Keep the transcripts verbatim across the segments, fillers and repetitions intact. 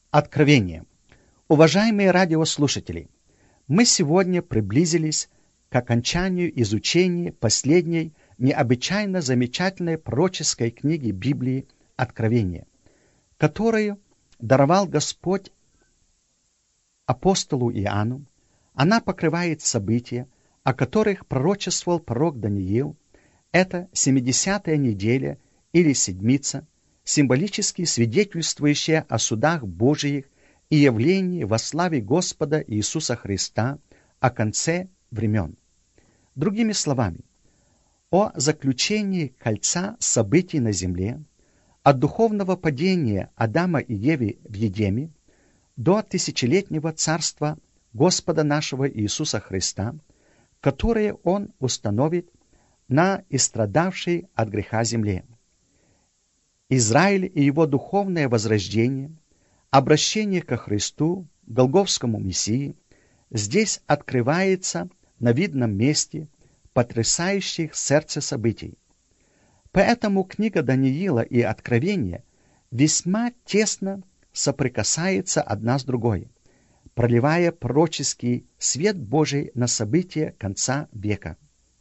Откровение. Уважаемые радиослушатели, мы сегодня приблизились к окончанию изучения последней необычайно замечательной пророческой книги Библии «Откровение», которую даровал Господь апостолу Иоанну. Она покрывает события, о которых пророчествовал пророк Даниил. Это семидесятая неделя или седмица, символически свидетельствующая о судах Божиих и явлении во славе Господа Иисуса Христа о конце времен. Другими словами, о заключении кольца событий на земле, от духовного падения Адама и Евы в Едеме до тысячелетнего царства Господа нашего Иисуса Христа, которое Он установит на истрадавшей от греха земле. Израиль и его духовное возрождение, обращение ко Христу, Голгофскому Мессии, здесь открывается на видном месте потрясающих сердце событий. Поэтому книга Даниила и Откровение весьма тесно соприкасается одна с другой, проливая пророческий свет Божий на события конца века.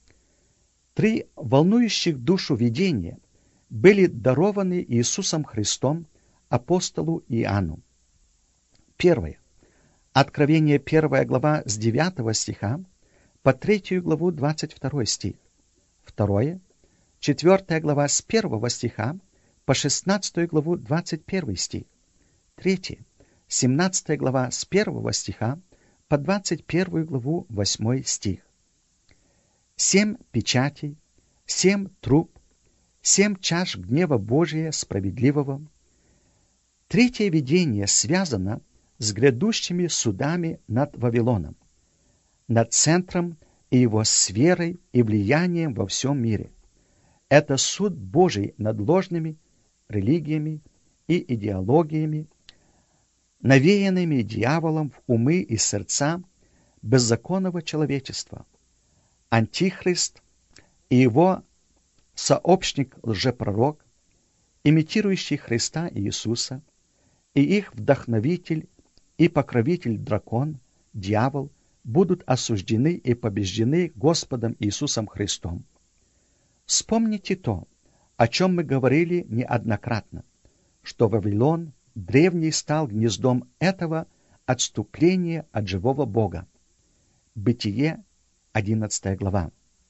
Три волнующих душу видения были дарованы Иисусом Христом апостолу Иоанну. Первое. Откровение первая глава с девятого стиха по третью главу двадцать второй стих. Второе. четвёртая глава с первого стиха по шестнадцатую главу двадцать первый стих. Третье. семнадцатая глава с первого стиха по двадцать первую главу восьмой стих. Семь печатей, семь труб, семь чаш гнева Божия справедливого. Третье видение связано с грядущими судами над Вавилоном, над центром и его сферой и влиянием во всем мире. Это суд Божий над ложными религиями и идеологиями, навеянными дьяволом в умы и сердца беззаконного человечества. Антихрист и его сообщник лжепророк, имитирующий Христа Иисуса, и их вдохновитель и покровитель дракон, дьявол, будут осуждены и побеждены Господом Иисусом Христом. Вспомните то, о чем мы говорили неоднократно, что Вавилон древний стал гнездом этого отступления от живого Бога. Бытие, одиннадцатая глава.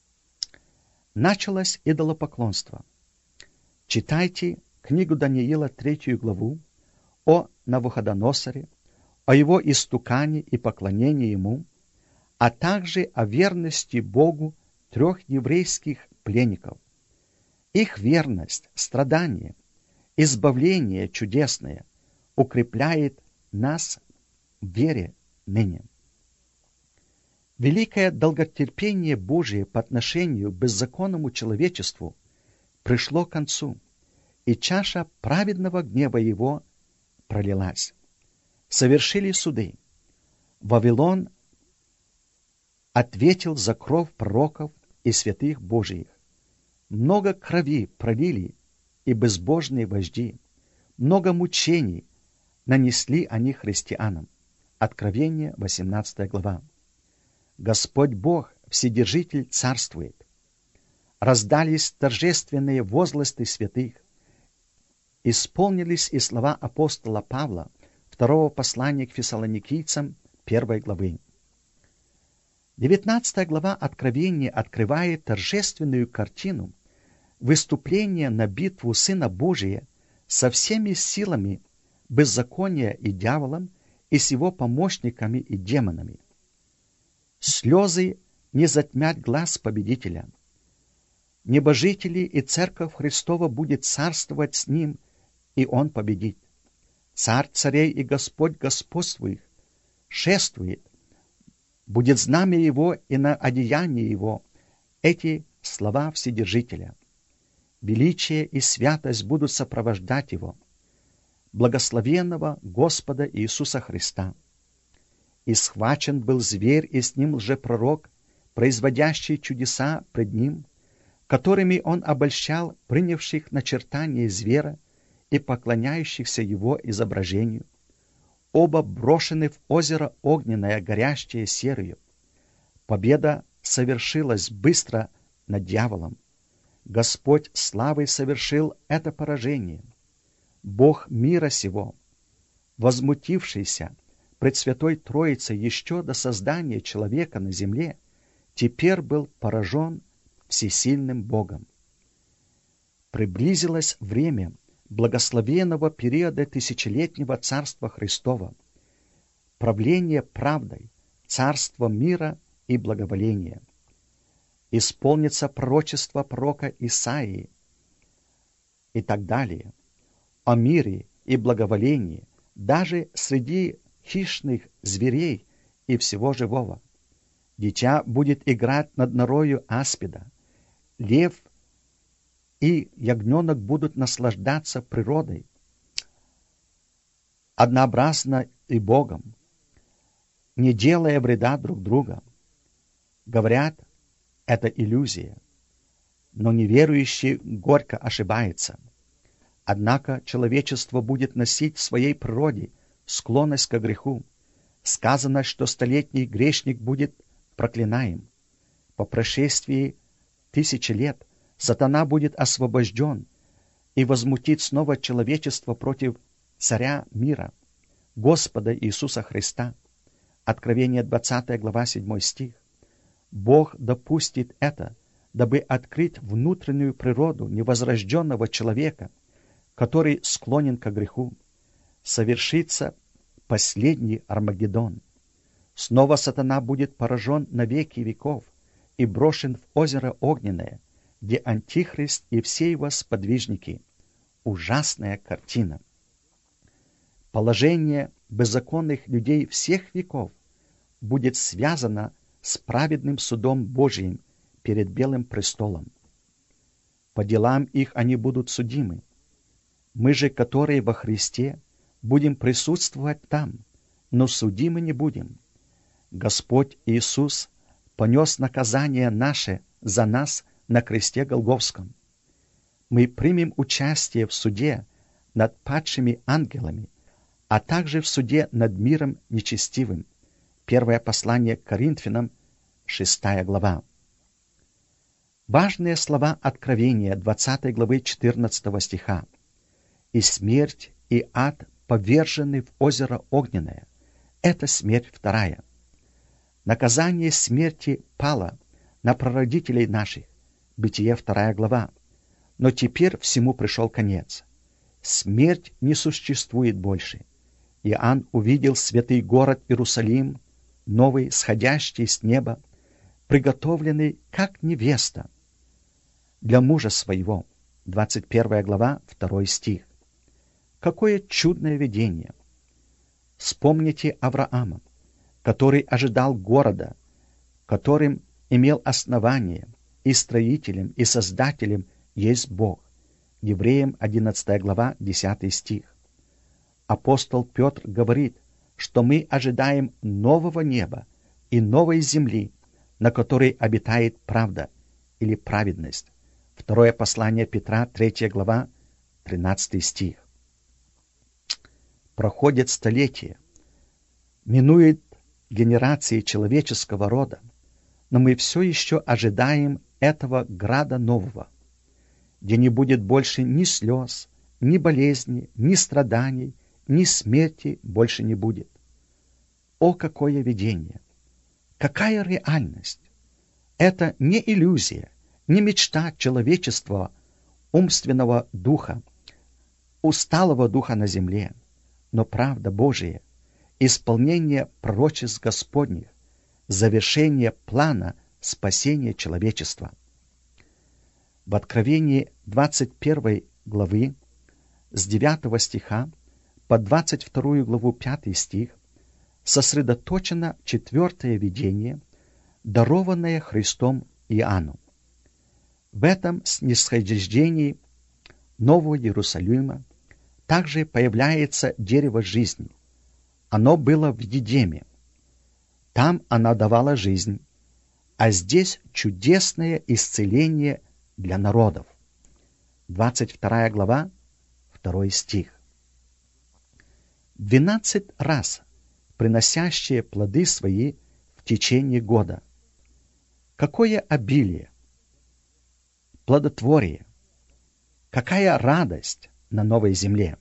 Началось идолопоклонство. Читайте книгу Даниила, третью главу, о Навуходоносоре, о его истукане и поклонении ему, а также о верности Богу трех еврейских пленников. Их верность, страдание, избавление чудесное укрепляет нас в вере ныне. Великое долготерпение Божие по отношению к беззаконному человечеству пришло к концу, и чаша праведного гнева его пролилась. Совершили суды. Вавилон ответил за кровь пророков и святых Божиих. Много крови пролили и безбожные вожди, много мучений нанесли они христианам. Откровение, восемнадцатая глава. Господь Бог, Вседержитель, царствует. Раздались торжественные возгласы святых. Исполнились и слова апостола Павла, второго послания к фессалоникийцам, первой главы. девятнадцатая глава Откровения открывает торжественную картину выступления на битву Сына Божия со всеми силами беззакония и дьяволом и с его помощниками и демонами. Слезы не затмят глаз победителя. Небожители и Церковь Христова будет царствовать с ним, и он победит. Царь царей и Господь господствует, шествует, будет знамя его и на одеянии его эти слова Вседержителя. Величие и святость будут сопровождать его, благословенного Господа Иисуса Христа. И схвачен был зверь, и с ним лжепророк, производящий чудеса пред ним, которыми он обольщал принявших начертание звера и поклоняющихся его изображению. оба брошены в озеро огненное, горящее серою. Победа совершилась быстро над дьяволом. Господь славой совершил это поражение. Бог мира сего, возмутившийся пред Святой Троицей еще до создания человека на земле, теперь был поражен всесильным Богом. Приблизилось время благословенного периода тысячелетнего Царства Христова, правление правдой, царство мира и благоволения. Исполнится пророчество пророка Исаии и так далее о мире и благоволении даже среди хищных зверей и всего живого. Дитя будет играть над норою аспида, лев и ягненок будут наслаждаться природой, однообразно и Богом, не делая вреда друг другу. Говорят, это иллюзия, но неверующий горько ошибается. Однако человечество будет носить в своей природе склонность к греху. Сказано, что столетний грешник будет проклинаем. По прошествии тысячи лет сатана будет освобожден и возмутит снова человечество против царя мира, Господа Иисуса Христа. Откровение двадцатая глава седьмой стих. Бог допустит это, дабы открыть внутреннюю природу невозрожденного человека, который склонен к греху. Совершится последний Армагеддон. Снова сатана будет поражен на веки веков и брошен в озеро огненное, где Антихрист и все его сподвижники. Ужасная картина. Положение беззаконных людей всех веков будет связано с праведным судом Божиим перед Белым престолом. По делам их они будут судимы. Мы же, которые во Христе, будем присутствовать там, но судимы не будем. Господь Иисус понес наказание наше за нас на кресте Голгофском. Мы примем участие в суде над падшими ангелами, а также в суде над миром нечестивым. Первое послание к Коринфянам, шестая глава. Важные слова Откровения двадцатой главы четырнадцатого стиха. «И смерть, и ад повержены в озеро огненное». Это смерть вторая. Наказание смерти пало на прародителей наших. Бытие вторая глава. Но теперь всему пришел конец. Смерть не существует больше. Иоанн увидел святый город Иерусалим, новый, сходящий с неба, приготовленный как невеста для мужа своего. двадцать первая глава, второй стих. Какое чудное видение! Вспомните Авраама, который ожидал города, которым имел основание, и строителем, и создателем есть Бог. Евреям одиннадцатая глава, десятый стих. Апостол Петр говорит, что мы ожидаем нового неба и новой земли, на которой обитает правда или праведность. Второе послание Петра, третья глава, тринадцатый стих. Проходят столетия, минует генерации человеческого рода, но мы все еще ожидаем этого града нового, где не будет больше ни слез, ни болезни, ни страданий, ни смерти больше не будет. О, какое видение! Какая реальность! Это не иллюзия, не мечта человечества, умственного духа, усталого духа на земле, но правда Божия, исполнение пророчеств Господних, завершение плана спасения человечества. В Откровении двадцать первой главы с девятого стиха по двадцать вторую главу пятый стих сосредоточено четвертое видение, дарованное Христом Иоанну. В этом снисхождении Нового Иерусалима также появляется дерево жизни. Оно было в Едеме. Там оно давало жизнь, а здесь чудесное исцеление для народов. двадцать вторая глава, второй стих. двенадцать раз приносящие плоды свои в течение года. Какое обилие, плодотворие, какая радость на новой земле!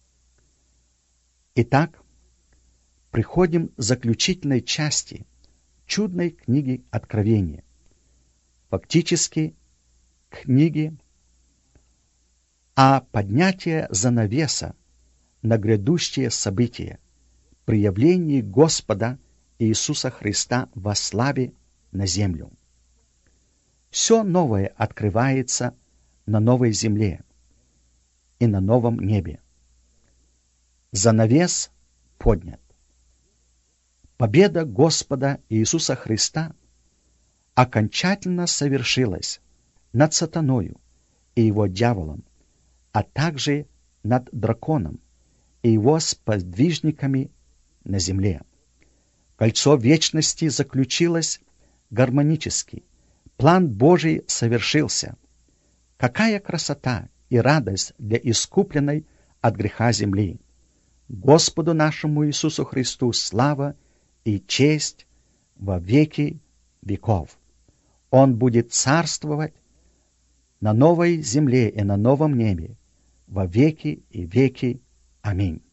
Итак, приходим к заключительной части чудной книги Откровения, фактически книги о поднятии занавеса на грядущие события при явлении Господа Иисуса Христа во славе на землю. Все новое открывается на новой земле и на новом небе. Занавес поднят. Победа Господа Иисуса Христа окончательно совершилась над сатаною и его дьяволом, а также над драконом и его сподвижниками на земле. Кольцо вечности заключилось гармонически. План Божий совершился. Какая красота и радость для искупленной от греха земли! Господу нашему Иисусу Христу слава и честь во веки веков. Он будет царствовать на новой земле и на новом небе во веки и веки. Аминь.